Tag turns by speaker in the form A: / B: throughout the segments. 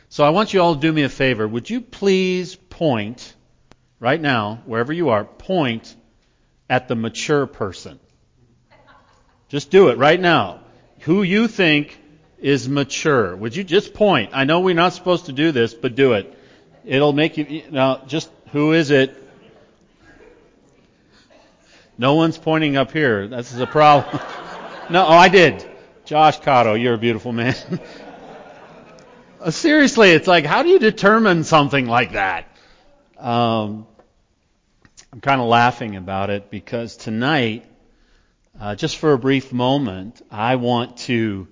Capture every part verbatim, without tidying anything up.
A: So I want you all to do me a favor. Would you please point, right now, wherever you are, point at the mature person. Just do it right now. Who you think is mature. Would you just point? I know we're not supposed to do this, but do it. It'll make you... Now, just who is it? No one's pointing up here. This is a problem. No, oh, I did. Josh Cotto, you're a beautiful man. Seriously, it's like, how do you determine something like that? Um, I'm kind of laughing about it because tonight, uh, just for a brief moment, I want to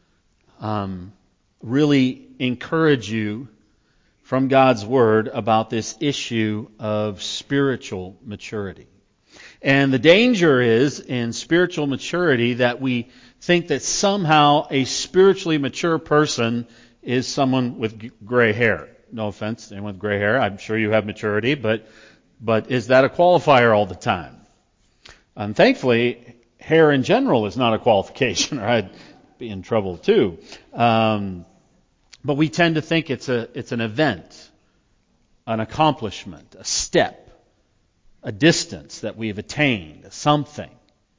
A: um, really encourage you from God's Word about this issue of spiritual maturity. And the danger is in spiritual maturity that we think that somehow a spiritually mature person is someone with gray hair. No offense to anyone with gray hair. I'm sure you have maturity, but but is that a qualifier all the time? And thankfully, hair in general is not a qualification, or I'd be in trouble too. Um, but we tend to think it's a it's an event, an accomplishment, a step, a distance that we've attained, something.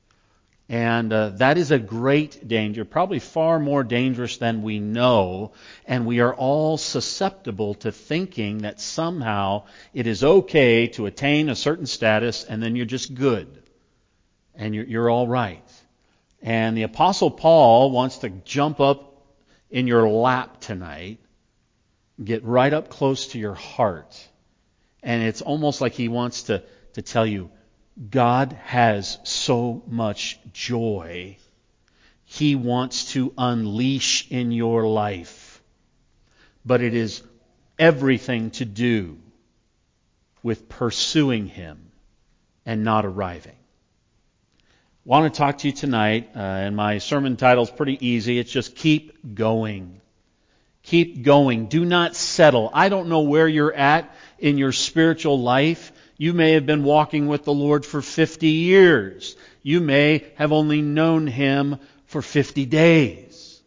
A: And uh, that is a great danger, probably far more dangerous than we know. And we are all susceptible to thinking that somehow it is okay to attain a certain status and then you're just good. And you're, you're all right. And the Apostle Paul wants to jump up in your lap tonight, get right up close to your heart. And it's almost like he wants to, to tell you, God has so much joy He wants to unleash in your life. But it is everything to do with pursuing Him and not arriving. I want to talk to you tonight, uh, and my sermon title is pretty easy. It's just keep going. Keep going. Do not settle. I don't know where you're at in your spiritual life. You may have been walking with the Lord for fifty years. You may have only known Him for fifty days.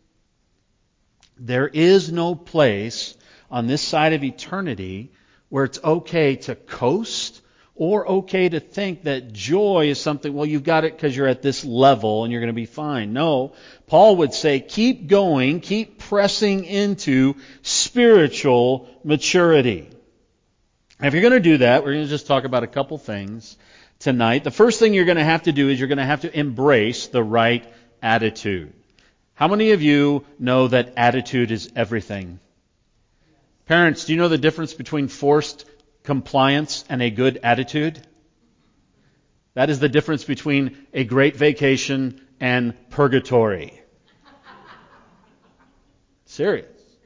A: There is no place on this side of eternity where it's okay to coast or okay to think that joy is something, well, you've got it because you're at this level and you're going to be fine. No, Paul would say keep going, keep pressing into spiritual maturity. If you're going to do that, we're going to just talk about a couple things tonight. The first thing you're going to have to do is you're going to have to embrace the right attitude. How many of you know that attitude is everything? Parents, do you know the difference between forced compliance and a good attitude? That is the difference between a great vacation and purgatory. Serious.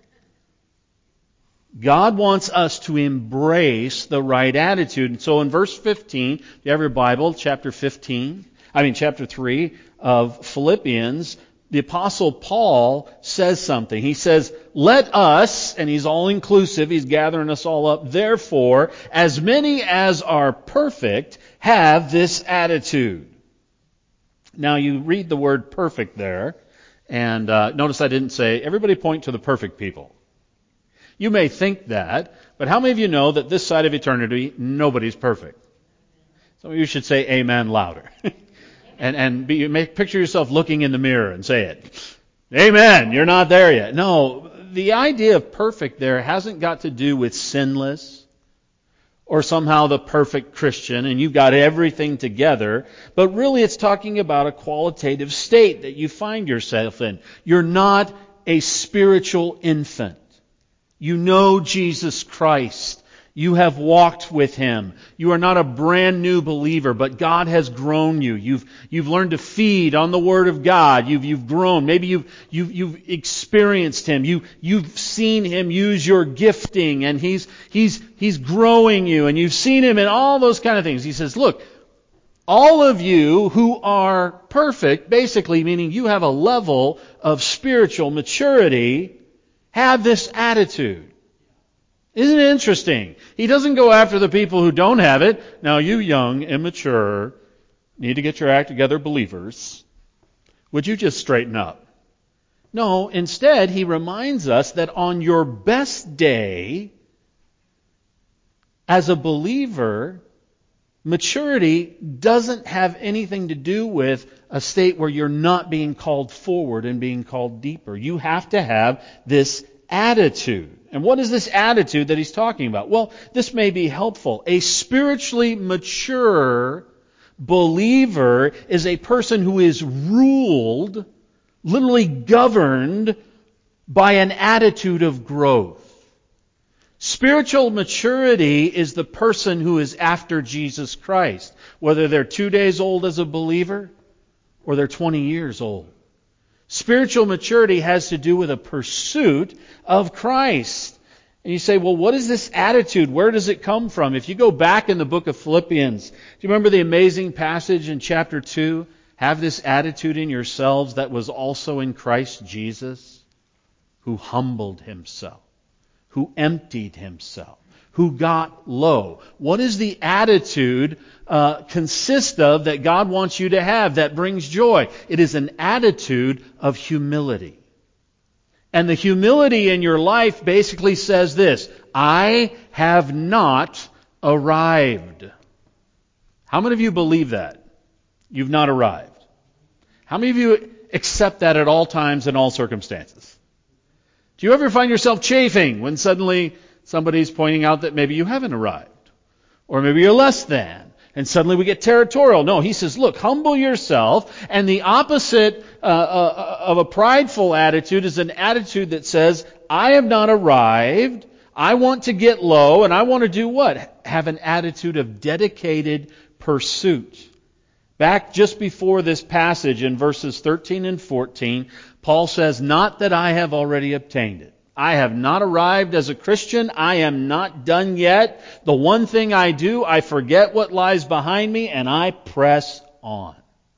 A: God wants us to embrace the right attitude. And so in verse fifteen, if you have your Bible, chapter fifteen, I mean chapter three of Philippians, the Apostle Paul says something. He says, let us, and he's all inclusive, he's gathering us all up, therefore, as many as are perfect, have this attitude. Now you read the word perfect there, and uh, notice I didn't say, everybody point to the perfect people. You may think that, but how many of you know that this side of eternity, nobody's perfect? Some of you should say amen louder. and and be, make, picture yourself looking in the mirror and say it. Amen, you're not there yet. No, the idea of perfect there hasn't got to do with sinless or somehow the perfect Christian and you've got everything together, but really it's talking about a qualitative state that you find yourself in. You're not a spiritual infant. You know Jesus Christ. You have walked with Him. You are not a brand new believer, but God has grown you. You've you've learned to feed on the Word of God. You've you've grown. Maybe you've you've you've experienced Him. You you've seen Him use your gifting, and He's He's He's growing you, and you've seen Him in all those kind of things. He says, look, all of you who are perfect, basically meaning you have a level of spiritual maturity, have this attitude. Isn't it interesting? He doesn't go after the people who don't have it. Now, you young, immature, need to get your act together believers. Would you just straighten up? No, instead, he reminds us that on your best day, as a believer, maturity doesn't have anything to do with a state where you're not being called forward and being called deeper. You have to have this attitude. And what is this attitude that he's talking about? Well, this may be helpful. A spiritually mature believer is a person who is ruled, literally governed, by an attitude of growth. Spiritual maturity is the person who is after Jesus Christ, whether they're two days old as a believer or they're twenty years old. Spiritual maturity has to do with a pursuit of Christ. And you say, well, what is this attitude? Where does it come from? If you go back in the book of Philippians, do you remember the amazing passage in chapter two? Have this attitude in yourselves that was also in Christ Jesus, who humbled himself, who emptied himself, who got low. What is the attitude uh, consist of that God wants you to have that brings joy? It is an attitude of humility. And the humility in your life basically says this: I have not arrived. How many of you believe that? You've not arrived. How many of you accept that at all times and all circumstances? Do you ever find yourself chafing when suddenly somebody's pointing out that maybe you haven't arrived? Or maybe you're less than. And suddenly we get territorial. No, he says, look, humble yourself. And the opposite uh, uh, of a prideful attitude is an attitude that says, I have not arrived. I want to get low. And I want to do what? Have an attitude of dedicated pursuit. Back just before this passage in verses thirteen and fourteen, Paul says, not that I have already obtained it. I have not arrived as a Christian. I am not done yet. The one thing I do, I forget what lies behind me and I press on.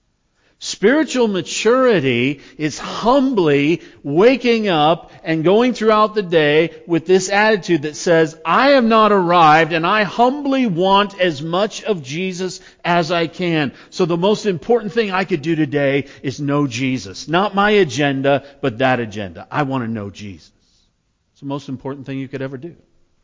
A: Spiritual maturity is humbly waking up and going throughout the day with this attitude that says, I have not arrived and I humbly want as much of Jesus as I can. So the most important thing I could do today is know Jesus. Not my agenda, but that agenda. I want to know Jesus. It's the most important thing you could ever do.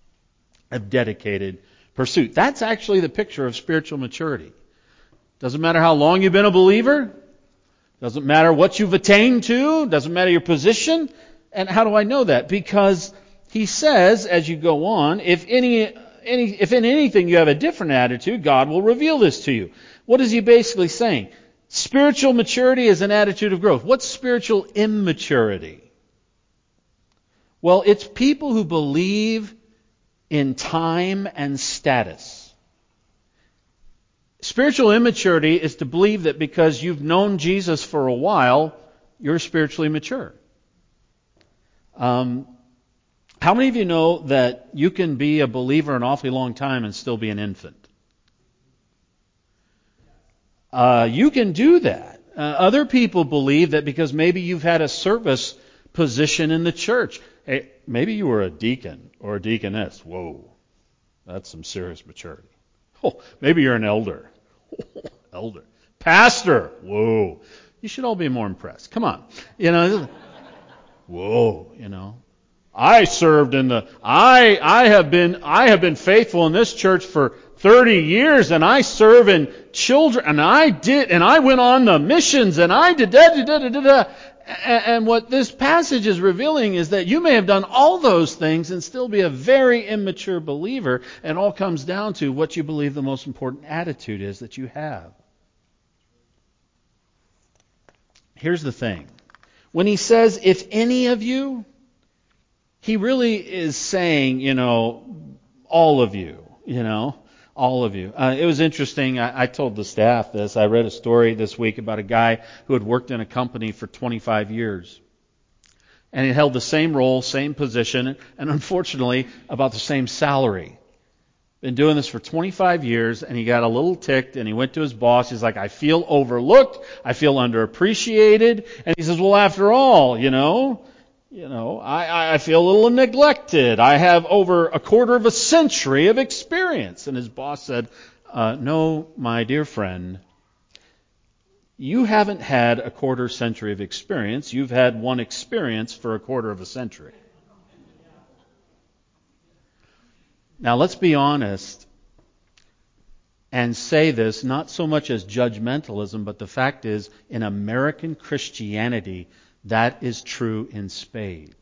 A: A dedicated pursuit. That's actually the picture of spiritual maturity. Doesn't matter how long you've been a believer. Doesn't matter what you've attained to. Doesn't matter your position. And how do I know that? Because he says, as you go on, if any, any, if in anything you have a different attitude, God will reveal this to you. What is he basically saying? Spiritual maturity is an attitude of growth. What's spiritual immaturity? Well, it's people who believe in time and status. Spiritual immaturity is to believe that because you've known Jesus for a while, you're spiritually mature. Um, how many of you know that you can be a believer an awfully long time and still be an infant? Uh, you can do that. Uh, other people believe that because maybe you've had a service position in the church. Hey, maybe you were a deacon or a deaconess. Whoa, that's some serious maturity. Oh, maybe you're an elder. Elder. Pastor. Whoa. You should all be more impressed. Come on. You know, whoa, you know. I served in the I I have been I have been faithful in this church for thirty years, and I serve in children, and I did and I went on the missions, and I did da da da da da. And what this passage is revealing is that you may have done all those things and still be a very immature believer. And it all comes down to what you believe the most important attitude is that you have. Here's the thing. When he says, if any of you, he really is saying, you know, all of you, you know. All of you. Uh, it was interesting. I, I told the staff this. I read a story this week about a guy who had worked in a company for twenty-five years. And he held the same role, same position, and unfortunately about the same salary. Been doing this for twenty-five years, and he got a little ticked, and he went to his boss. He's like, I feel overlooked. I feel underappreciated. And he says, well, after all, you know, You know, I, I feel a little neglected. I have over a quarter of a century of experience. And his boss said, uh, no, my dear friend, You haven't had a quarter century of experience. You've had one experience for a quarter of a century. Now, let's be honest and say this not so much as judgmentalism, but the fact is, in American Christianity, that is true in spades.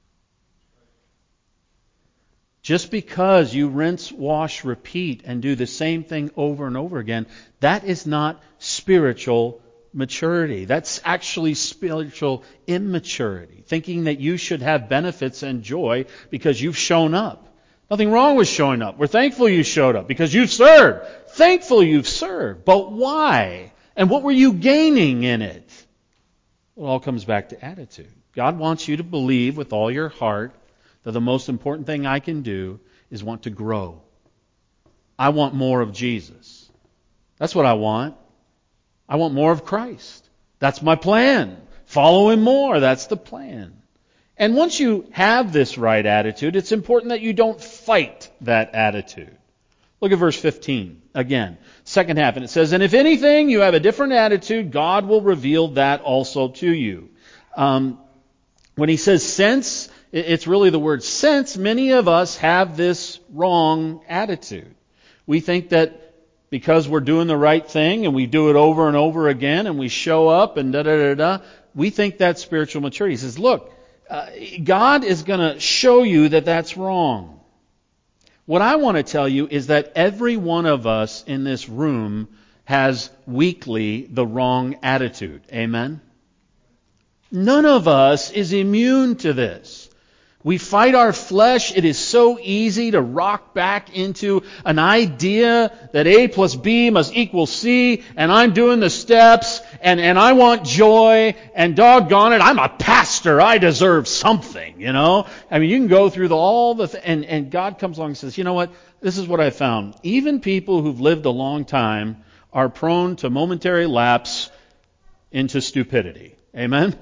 A: Just because you rinse, wash, repeat, and do the same thing over and over again, that is not spiritual maturity. That's actually spiritual immaturity. Thinking that you should have benefits and joy because you've shown up. Nothing wrong with showing up. We're thankful you showed up because you've served. Thankful you've served. But why? And what were you gaining in it? Well, it all comes back to attitude. God wants you to believe with all your heart that the most important thing I can do is want to grow. I want more of Jesus. That's what I want. I want more of Christ. That's my plan. Follow Him more. That's the plan. And once you have this right attitude, it's important that you don't fight that attitude. Look at verse fifteen again, second half. And it says, and if anything, you have a different attitude, God will reveal that also to you. Um, when he says since, it's really the word since. Many of us have this wrong attitude. We think that because we're doing the right thing and we do it over and over again and we show up and da da da da, we think that's spiritual maturity. He says, look, uh, God is going to show you that that's wrong. What I want to tell you is that every one of us in this room has weekly the wrong attitude. Amen? None of us is immune to this. We fight our flesh. It is so easy to rock back into an idea that A plus B must equal C, and I'm doing the steps, and, and I want joy, and doggone it, I'm a pastor. I deserve something, you know? I mean, you can go through the, all the, th- and, and God comes along and says, you know what? This is what I found. Even people who've lived a long time are prone to momentary lapse into stupidity. Amen?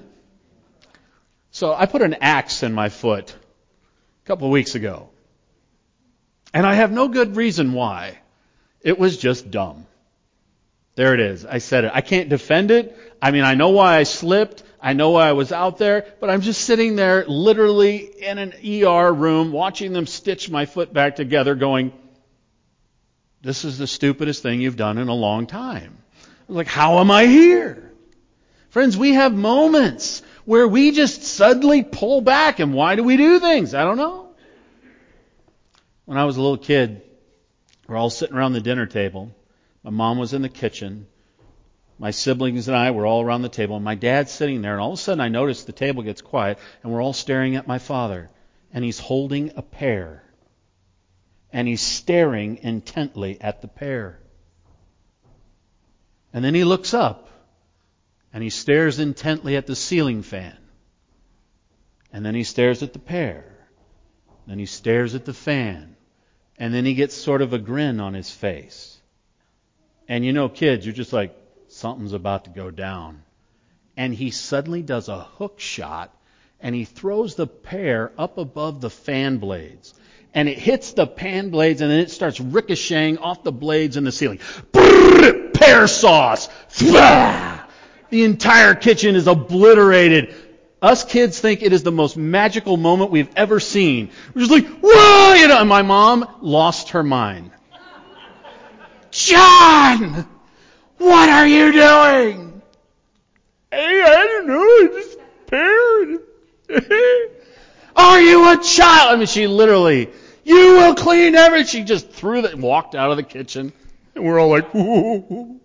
A: So I put an axe in my foot a couple of weeks ago. And I have no good reason why. It was just dumb. There it is. I said it. I can't defend it. I mean, I know why I slipped. I know why I was out there. But I'm just sitting there literally in an E R room watching them stitch my foot back together going, this is the stupidest thing you've done in a long time. I'm like, how am I here? Friends, we have moments where we just suddenly pull back. And why do we do things? I don't know. When I was a little kid, we're all sitting around the dinner table. My mom was in the kitchen. My siblings and I were all around the table. And my dad's sitting there. And all of a sudden I noticed the table gets quiet. And we're all staring at my father. And he's holding a pear. And he's staring intently at the pear. And then he looks up. And he stares intently at the ceiling fan. And then he stares at the pear. Then he stares at the fan. And then he gets sort of a grin on his face. And you know, kids, you're just like, something's about to go down. And he suddenly does a hook shot. And he throws the pear up above the fan blades. And it hits the pan blades and then it starts ricocheting off the blades in the ceiling. Brrr, pear sauce! The entire kitchen is obliterated. Us kids think it is the most magical moment we've ever seen. We're just like, whoa! You know, and my mom lost her mind. John! What are you doing? Hey, I don't know. I just pear. Are you a child? I mean, she literally, you will clean everything. She just threw that, walked out of the kitchen. And we're all like, whoa.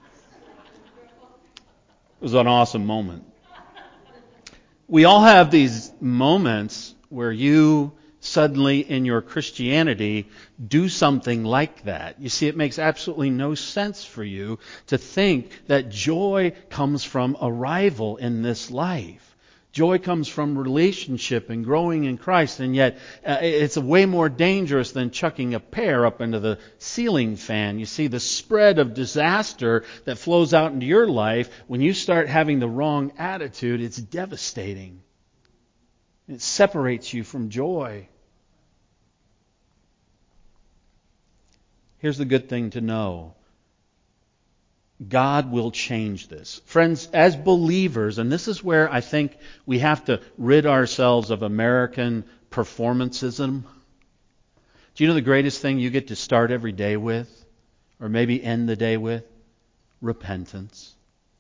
A: It was an awesome moment. We all have these moments where you suddenly in your Christianity do something like that. You see, it makes absolutely no sense for you to think that joy comes from arrival in this life. Joy comes from relationship and growing in Christ, and yet uh, it's way more dangerous than chucking a pear up into the ceiling fan. You see, the spread of disaster that flows out into your life, when you start having the wrong attitude, it's devastating. It separates you from joy. Here's the good thing to know. God will change this. Friends, as believers, and this is where I think we have to rid ourselves of American performancism. Do you know the greatest thing you get to start every day with, or maybe end the day with? Repentance.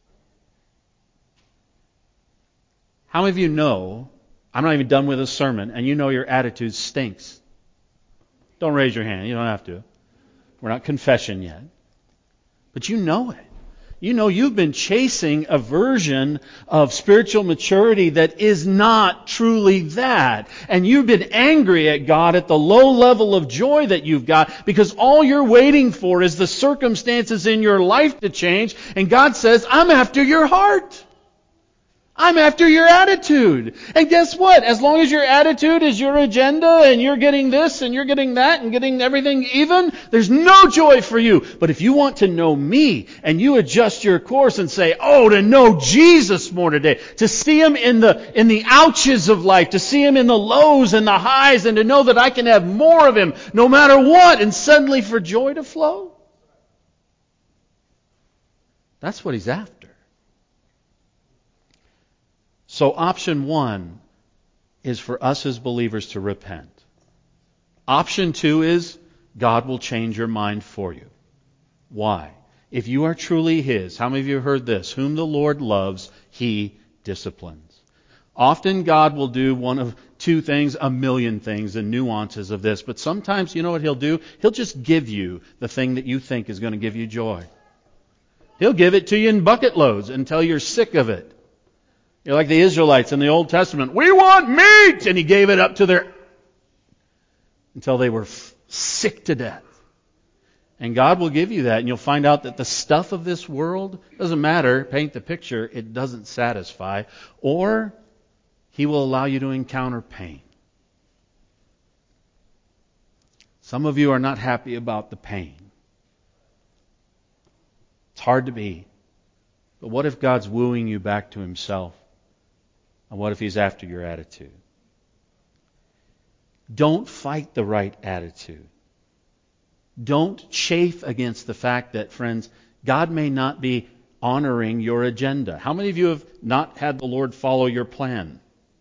A: How many of you know, I'm not even done with a sermon, and you know your attitude stinks? Don't raise your hand. You don't have to. We're not confession yet. But you know it. You know you've been chasing a version of spiritual maturity that is not truly that. And you've been angry at God at the low level of joy that you've got because all you're waiting for is the circumstances in your life to change. And God says, I'm after your heart. I'm after your attitude. And guess what? As long as your attitude is your agenda and you're getting this and you're getting that and getting everything even, there's no joy for you. But if you want to know me and you adjust your course and say, oh, to know Jesus more today, to see Him in the, in the ouches of life, to see Him in the lows and the highs, and to know that I can have more of Him no matter what, and suddenly for joy to flow. That's what He's after. So option one is for us as believers to repent. Option two is God will change your mind for you. Why? If you are truly His, how many of you have heard this? Whom the Lord loves, He disciplines. Often God will do one of two things, a million things, and nuances of this. But sometimes, you know what He'll do? He'll just give you the thing that you think is going to give you joy. He'll give it to you in bucket loads until you're sick of it. You're like the Israelites in the Old Testament. We want meat! And He gave it up to their... until they were f- sick to death. And God will give you that, and you'll find out that the stuff of this world doesn't matter. Paint the picture. It doesn't satisfy. Or He will allow you to encounter pain. Some of you are not happy about the pain. It's hard to be. But what if God's wooing you back to Himself? And what if He's after your attitude? Don't fight the right attitude. Don't chafe against the fact that, friends, God may not be honoring your agenda. How many of you have not had the Lord follow your plan?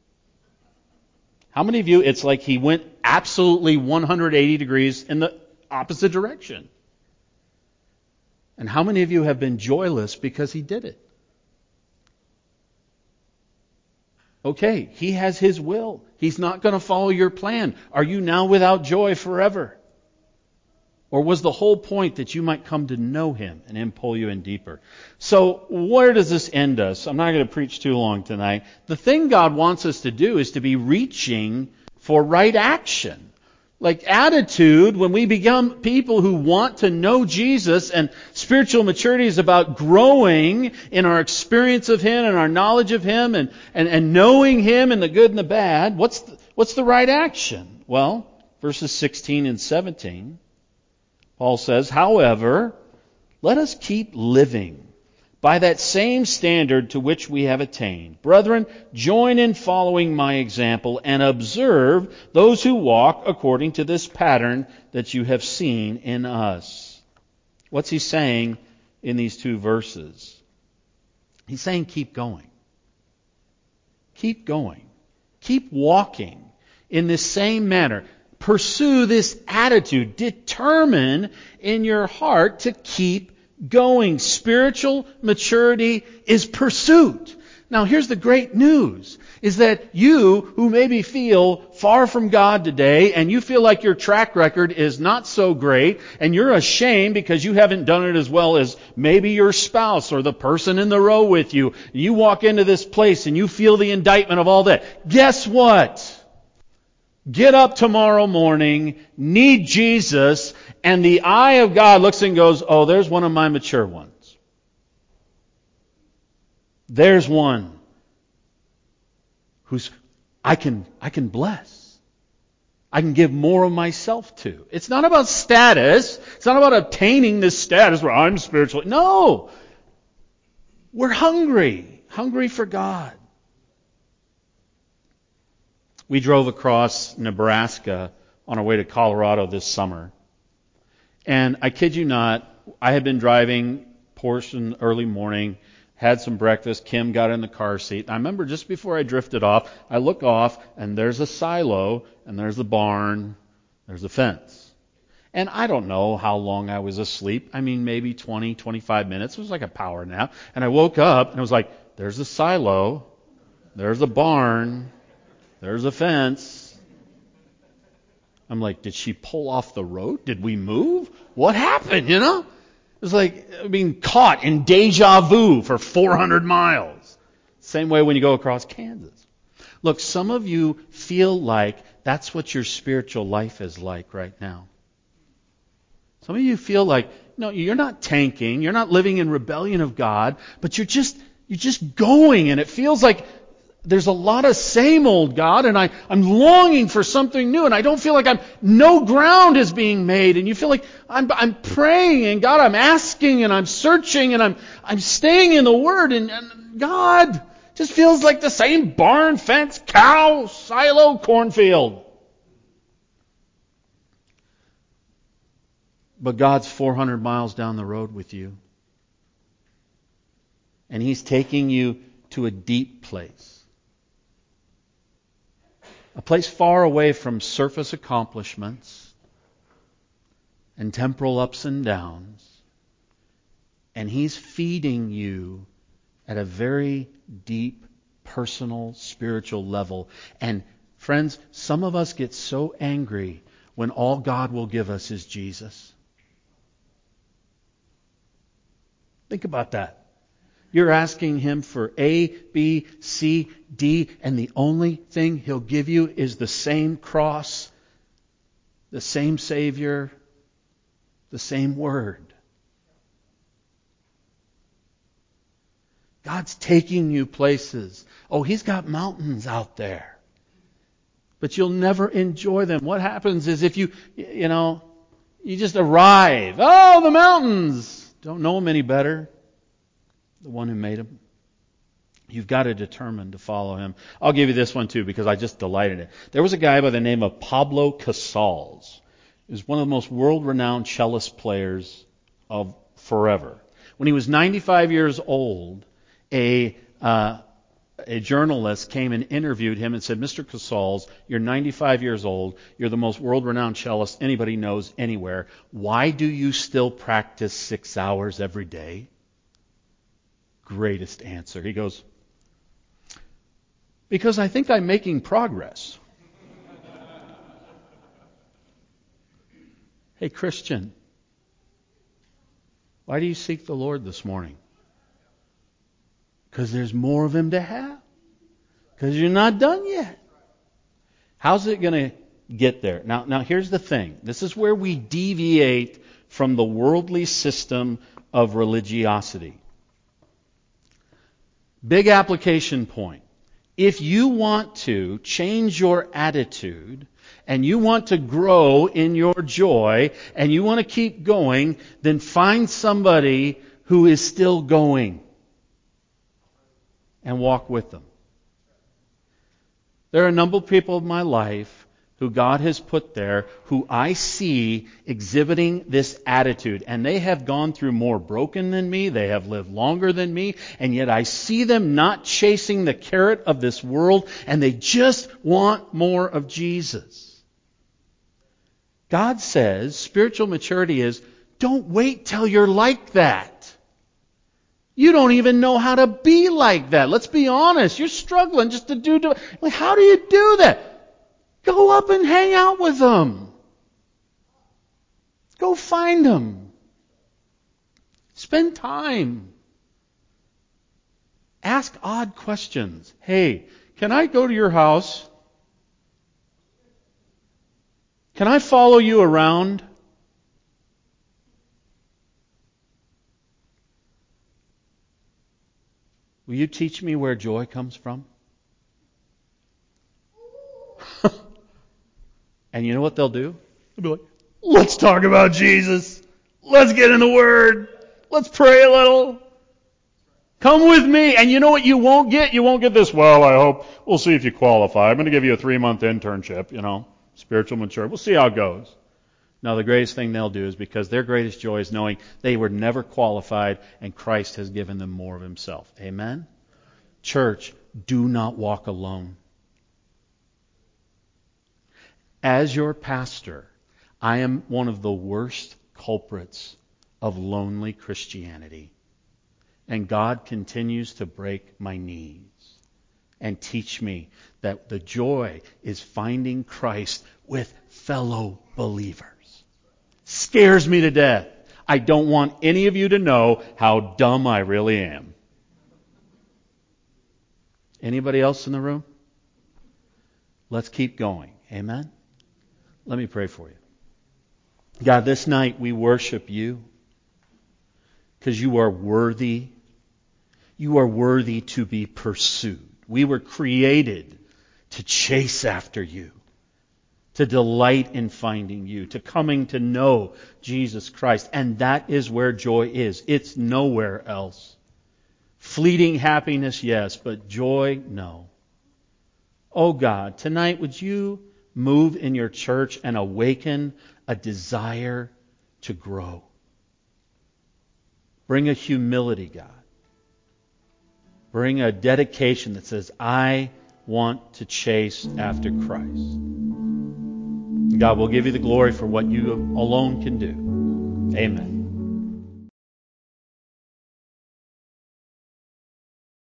A: How many of you, it's like He went absolutely one hundred eighty degrees in the opposite direction? And how many of you have been joyless because He did it? Okay, He has His will. He's not going to follow your plan. Are you now without joy forever? Or was the whole point that you might come to know Him and Him pull you in deeper? So where does this end us? I'm not going to preach too long tonight. The thing God wants us to do is to be reaching for right action. Like attitude, when we become people who want to know Jesus, and spiritual maturity is about growing in our experience of Him and our knowledge of Him and, and, and knowing Him in the good and the bad, what's the, what's the right action? Well, verses sixteen and seventeen, Paul says, however, let us keep living by that same standard to which we have attained. Brethren, join in following my example and observe those who walk according to this pattern that you have seen in us. What's he saying in these two verses? He's saying keep going. Keep going. Keep walking in this same manner. Pursue this attitude. Determine in your heart to keep going. Spiritual maturity is pursuit. Now here's the great news, is that you who maybe feel far from God today and you feel like your track record is not so great and you're ashamed because you haven't done it as well as maybe your spouse or the person in the row with you. You walk into this place and you feel the indictment of all that. Guess what? Get up tomorrow morning, need Jesus, and the eye of God looks and goes, oh, there's one of my mature ones. There's one who's I can I can bless. I can give more of myself to. It's not about status. It's not about obtaining this status where I'm spiritual. No. We're hungry. Hungry for God. We drove across Nebraska on our way to Colorado this summer. And I kid you not, I had been driving portion early morning, had some breakfast. Kim got in the car seat. I remember just before I drifted off, I look off, and there's a silo, and there's the barn, there's a fence. And I don't know how long I was asleep. I mean, maybe twenty, twenty-five minutes. It was like a power nap. And I woke up, and it was like, there's a silo, there's a barn, there's a fence. I'm like, did she pull off the road? Did we move? What happened, you know? It was like being caught in deja vu for four hundred miles. Same way when you go across Kansas. Look, some of you feel like that's what your spiritual life is like right now. Some of you feel like, no, you're not tanking, you're not living in rebellion of God, but you're just you're just going, and it feels like there's a lot of same old God, and I, I'm longing for something new, and I don't feel like I'm, no ground is being made, and you feel like I'm, I'm praying, and God, I'm asking, and I'm searching, and I'm, I'm staying in the Word, and, and God just feels like the same barn, fence, cow, silo, cornfield. But God's four hundred miles down the road with you, and He's taking you to a deep place. A place far away from surface accomplishments and temporal ups and downs. And He's feeding you at a very deep, personal, spiritual level. And friends, some of us get so angry when all God will give us is Jesus. Think about that. You're asking Him for A, B, C, D, and the only thing He'll give you is the same cross, the same Savior, the same Word. God's taking you places. Oh, He's got mountains out there. But you'll never enjoy them. What happens is if you, you know, you just arrive. Oh, the mountains! Don't know them any better. The one who made him. You've got to determine to follow Him. I'll give you this one too because I just delight in it. There was a guy by the name of Pablo Casals. He was one of the most world-renowned cellist players of forever. When he was ninety-five years old, a uh, a journalist came and interviewed him and said, Mister Casals, you're ninety-five years old. You're the most world-renowned cellist anybody knows anywhere. Why do you still practice six hours every day? Greatest answer. He goes, because I think I'm making progress. Hey, Christian, why do you seek the Lord this morning? Because there's more of Him to have. Because you're not done yet. How's it going to get there? Now, now here's the thing. This is where we deviate from the worldly system of religiosity. Big application point. If you want to change your attitude and you want to grow in your joy and you want to keep going, then find somebody who is still going and walk with them. There are a number of people in my life who God has put there who I see exhibiting this attitude. And they have gone through more broken than me. They have lived longer than me. And yet I see them not chasing the carrot of this world. And they just want more of Jesus. God says spiritual maturity is don't wait till you're like that. You don't even know how to be like that. Let's be honest. You're struggling just to do... do like, how do you do that? Go up and hang out with them. Go find them. Spend time. Ask odd questions. Hey, can I go to your house? Can I follow you around? Will you teach me where joy comes from? And you know what they'll do? They'll be like, let's talk about Jesus. Let's get in the Word. Let's pray a little. Come with me. And you know what you won't get? You won't get this, well, I hope. We'll see if you qualify. I'm going to give you a three-month internship, you know, spiritual maturity. We'll see how it goes. No, the greatest thing they'll do is because their greatest joy is knowing they were never qualified and Christ has given them more of Himself. Amen? Church, do not walk alone. As your pastor, I am one of the worst culprits of lonely Christianity. And God continues to break my knees and teach me that the joy is finding Christ with fellow believers. Scares me to death. I don't want any of you to know how dumb I really am. Anybody else in the room? Let's keep going. Amen? Let me pray for you. God, this night we worship You because You are worthy. You are worthy to be pursued. We were created to chase after You, to delight in finding You, to coming to know Jesus Christ. And that is where joy is. It's nowhere else. Fleeting happiness, yes, but joy, no. Oh God, tonight would You move in Your church and awaken a desire to grow. Bring a humility, God. Bring a dedication that says, I want to chase after Christ. God will give You the glory for what You alone can do. Amen.